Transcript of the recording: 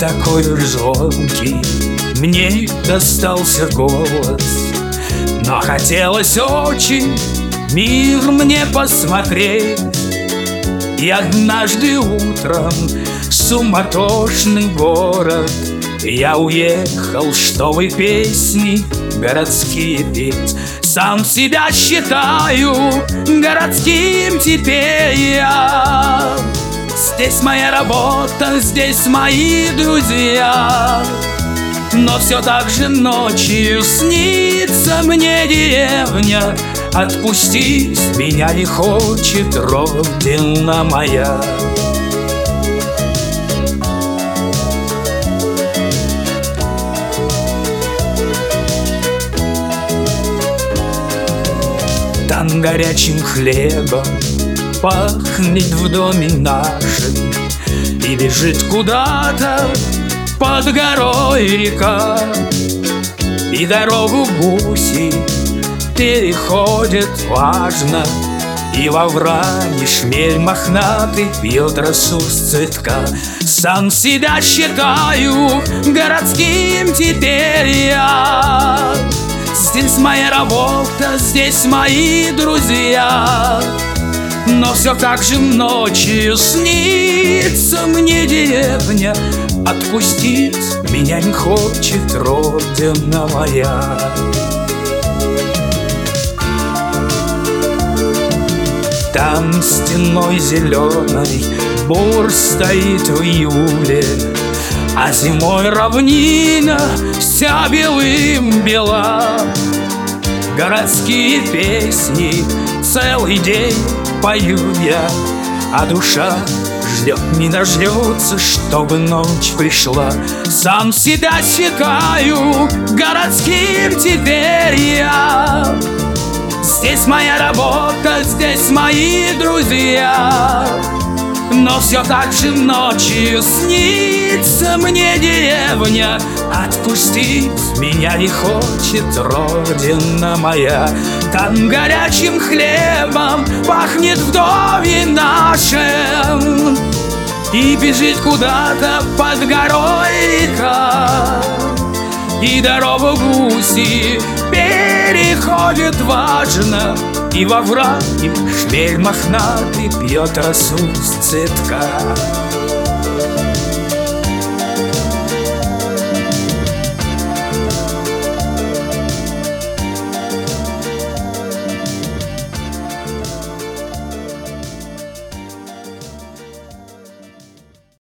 такой уж звонкий мне достался голос, но хотелось очень мир мне посмотреть. И однажды утром в суматошный город я уехал, чтобы песни городские петь. Сам себя считаю городским теперь я. Здесь моя работа, здесь мои друзья. Но все так же ночью снится мне деревня. Отпустить меня не хочет родина моя. Там горячим хлебом пахнет в доме нашем, и бежит куда-то под горой река, и дорогу гуси переходят важно, и во вране шмель мохнатый пьет росу с цветка. Сам себя считаю городским теперь я. Здесь моя работа, здесь мои друзья. Но все так же ночью снится мне деревня. Отпустить меня не хочет родина моя. Там стеной зеленой бур стоит в июле, а зимой равнина вся белым бела. Городские песни целый день пою я, а душа ждет, не дождется, чтобы ночь пришла. Сам себя считаю городским теперь я. Здесь моя работа, здесь мои друзья. Но все так же ночью снится мне деревня. Отпустить меня не хочет родина моя. Там горячим хлебом пахнет в доме нашем, и бежит куда-то под горой река, и дорогу гуси переходит важно, и во вране шмель мохнатый пьет росу с цветка.